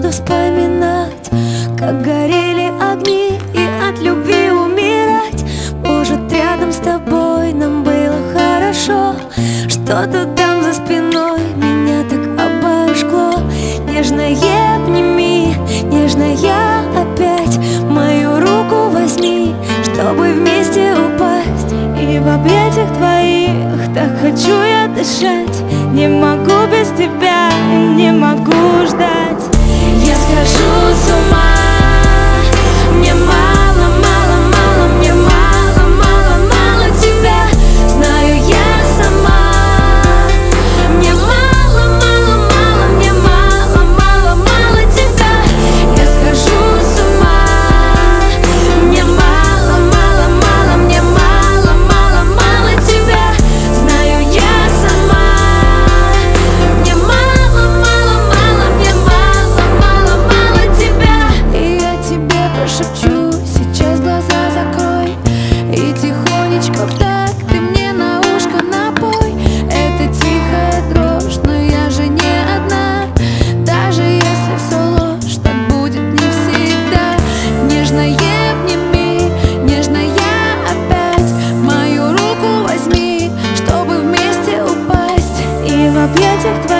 грустно вспоминать, как горели огни и от любви умирать. Может, рядом с тобой нам было хорошо, что-то там за спиной меня так обожгло. Нежное обними, нежная опять мою руку возьми, чтобы вместе упасть. И в объятиях твоих так хочу я дышать. Не могу без тебя, не могу ждать. Я схожу с ума. Мне мало, мало, мало, мне мало, мало, мало тебя. Знаю я сама. Мне мало, мало, мало, мне мало, мало, мало тебя. Я схожу с ума. Мне мало, мало, мало, мне мало, мало, мало тебя. Знаю я сама. Мне мало, мало, мало, мне мало, мало, мало тебя. И я тебе прошепчу, сейчас глаза закрой и тихонечко в такт ты мне на ушко напой. Это тихая дрожь, но я же не одна. Даже если все ложь, так будет не всегда. Нежное обними, нежная опять мою руку возьми, чтобы вместе упасть. И в объятиях твоих